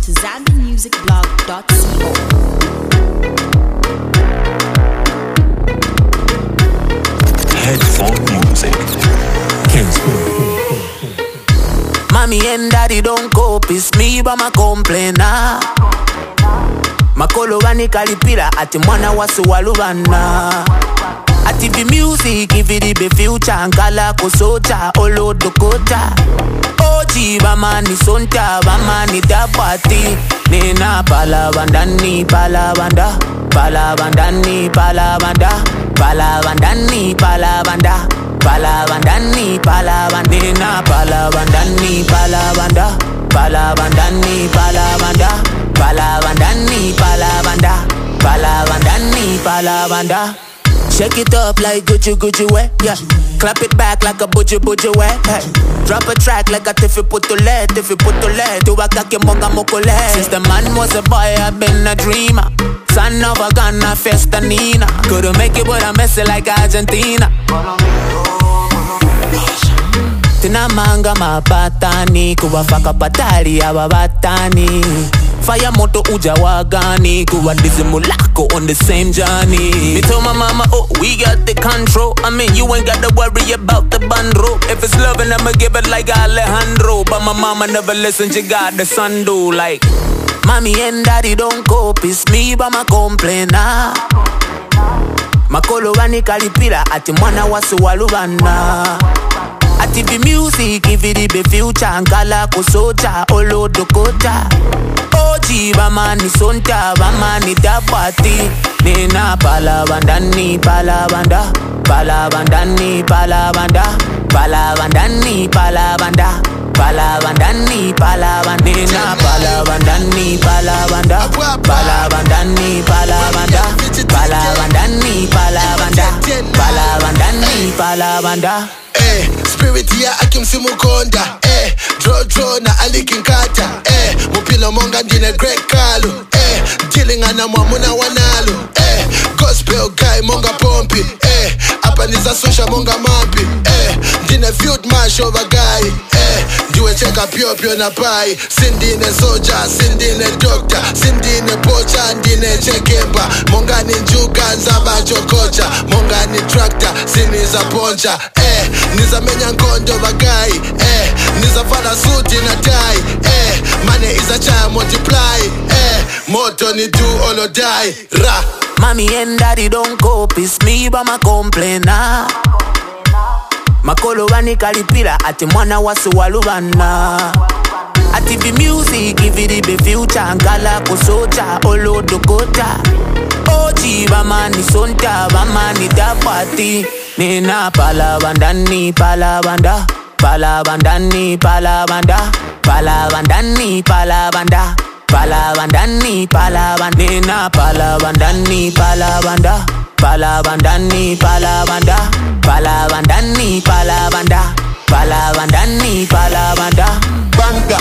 to zambianmusicblog.co. Headphone music. Mommy and daddy don't cope, it's me but my complainer. Makolo wani kalipira ati mwana wasu walubana. Ati vi music ividi be future nkala kosocha olo dokota. Oji bamani sonta bamani dabati. Nena palabandani palabanda. Palabandani palabanda. Palabandani palabanda. Palabandani palabandina palabandani palabanda. Palabandani palabanda. Palabandani palabanda. Palabandani palabanda. Shake it up like Gucci Gucci way, yeah. Clap it back like a buju buju way, hey. Drop a track like a Tiffy Putole, do a kake monga mokole. Since the man was a boy, I've been a dreamer. Son of a Ghana, Festa Nina. Couldn't make it, but I'm messing like Argentina. Tina manga mabatani, kuwafaka patali ababatani. Fire moto uja wagani, kuwa dizimulako on the same journey. Me told my mama, oh, we got the control. I mean, you ain't gotta worry about the bundle. If it's loving, I'ma give it like Alejandro. But my mama never listened, she got the son do like. Mommy and daddy don't cope, it's me but my complainer. Makolo wani kalipira ati mwana wasu walubana. Ati vi music ividi be future nkala kosocha olo dokota. Oji bamani sonta bamani dabati. Nena palabandani palabanda. Palabandani palabanda. Palabandani palabanda. Palabandani palabandina palabandani palabanda. Palabandani palabanda. Palabandani palabanda. Palabandani palabanda. Spirit ya akimsimukonda. Draw na alikinkata. Mupilo monga ndine Greg Kalu. Dealing ana mwamuna wanalu. Gospel guy monga pompi. Apa niza susha monga mampi. Ndine field marshal guy. Diwe cheka pyo na pai. Sindine soldier, sindine doctor. Sindine pocha, ndine chekemba. Monga ni njuga nzaba chokocha. Monga ni tractor, siniza poncha. Niza menya nkondo bagai. Niza fala suti na tie. Money is a child multiply. Moto ni do all or die. Ra. Mommy and daddy don't cope, it's me but my complainer. Makolo wani kalipira ati mwana wasu walubana. Ati vi music ividi be future nkala kosocha olo dokota. Oji bamani sonta bamani dabati. Nena palabandani palabanda. Palabandani palabanda. Palabandani palabanda. Palabandani palabandina palabandani palabanda. Palabandani palabanda. Palabandani palabanda. Palabandani palabanda. Bang